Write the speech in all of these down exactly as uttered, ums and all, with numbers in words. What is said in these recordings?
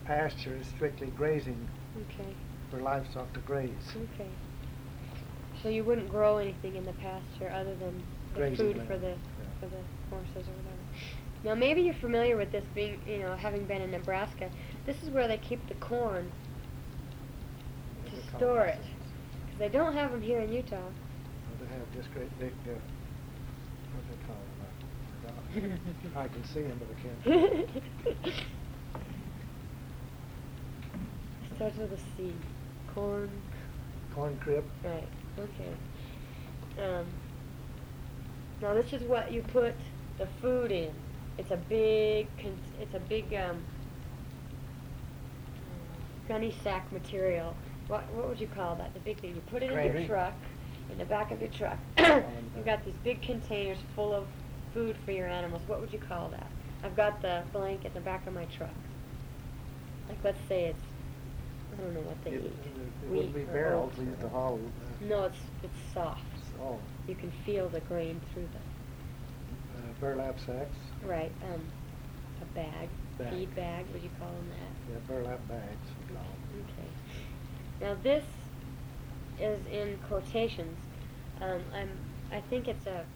pasture is strictly grazing Okay. for livestock to graze. Okay. So you wouldn't grow anything in the pasture other than the Grazing food land, for the yeah. for the horses or whatever. Now maybe you're familiar with this, being you know having been in Nebraska. This is where they keep the corn What to they call store those it. things. 'Cause they don't have them here in Utah. Well, they have this great big, uh, what do they call them? I forgot. I can see them, but I can't. Starts with a C. Corn. Corn crib. Right. Okay. Um, now this is what you put the food in. It's a big. Con- it's a big um, gunny sack material. What what would you call that? The big thing. You put it in Gravy. your truck, in the back of your truck. Oh, You've got these big containers full of food for your animals. What would you call that? I've got the blanket in the back of my truck. Like let's say it's. I don't know what they It, eat. it Wheat wouldn't be or barrels. oats We or used to whatever. haul. Uh, No, it's it's soft. oh, You can feel the grain through the. uh, burlap sacks. Right, um, a bag, Bag. feed bag, would you call them that? Yeah, burlap bags. we call 'em. Okay. Now this is in quotations. Um, I'm, I think it's a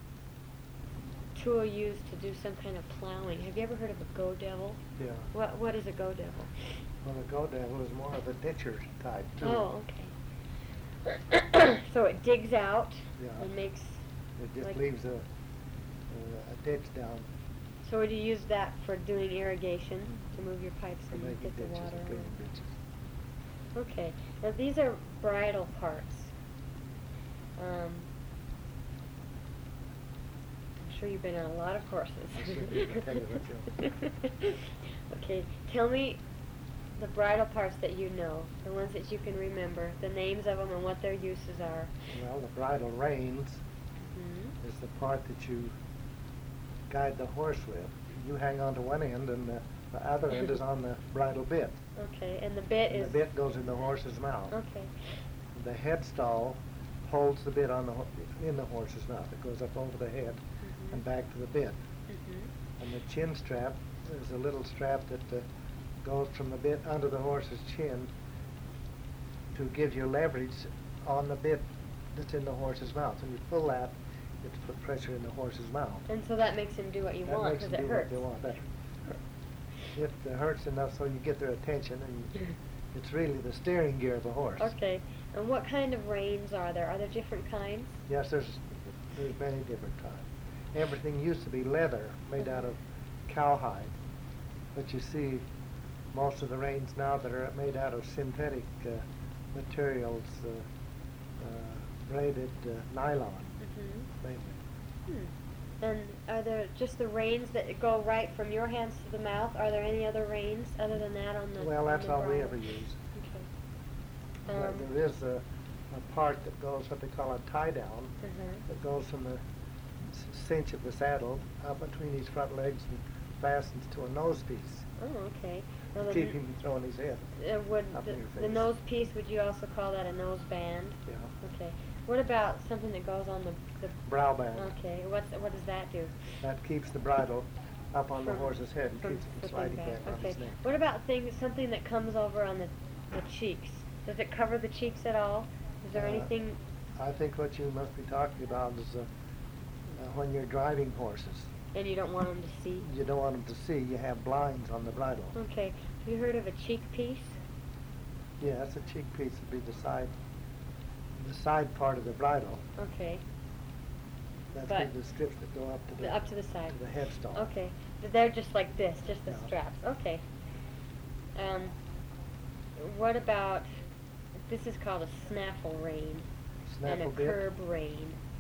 tool used to do some kind of plowing. Have you ever heard of a go devil? Yeah. What What is a go devil? Well, the go devil is more of a ditcher type too. Oh, okay. So it digs out Yeah. and makes. It just like- leaves a, a, a ditch down So would you use that for doing irrigation to move your pipes for and making get the ditches water? and cleaning around? ditches. Okay. Now these are bridle parts. Um, I'm sure you've been on a lot of horses. I sure did. I tell you what, Okay. Tell me the bridle parts that you know, the ones that you can remember, the names of them and what their uses are. Well, the bridle reins Mhm. is the part that you guide the horse with. You hang on to one end, and the, the other end is on the bridle bit. Okay. And the bit And is. the bit goes in the horse's mouth. Okay. The headstall holds the bit on the ho- in the horse's mouth. It goes up over the head Mhm. and back to the bit. Mhm. And the chin strap is a little strap that uh, goes from the bit under the horse's chin to give you leverage on the bit that's in the horse's mouth. When you pull that, it's put pressure in the horse's mouth. And so that makes him do what you That want makes because them it do hurts. what they want. That, it uh, hurts enough so you get their attention, and it's really the steering gear of the horse. Okay. And what kind of reins are there? Are there different kinds? Yes, there's there's many different kinds. Everything used to be leather made out of cowhide, but you see most of the reins now that are made out of synthetic uh, materials, uh, uh, braided uh, nylon, Mm-hmm. mainly. Hmm. And are there just the reins that go right from your hands to the mouth? Are there any other reins other than that on the? Well, on that's the all we bridle? ever use. Okay. There- Um, there is a, a part that goes, what they call a tie down, uh-huh. that goes from the s- cinch of the saddle up between his front legs and fastens to a nose piece. Oh, okay. Now to the keep n- him from throwing his head. Uh, would up the, in your the face. nose piece? Would you also call that a nose band? Yeah. Okay. What about something that goes on the the? Brow band. Okay. What's what does that do? That keeps the bridle up on the From- horse's head and from keeps him flipping sliding back. back on Okay. his neck. What about things? Something that comes over on the the cheeks. Does it cover the cheeks at all? Is there Uh, anything? I think what you must be talking about is uh, uh, when you're driving horses. And you don't want them to see? You don't want them to see. You have blinds on the bridle. Okay. Have you heard of a cheek piece? Yeah, that's a cheek piece. Would be the side, the side part of the bridle. Okay. That's But- the, the strips that go up to the The, up to the side. to the headstall. Okay. Th- They're just like this, just the Yeah. straps. Okay. Um, what about, this is called a snaffle rein and a Snaffle bit. curb rein.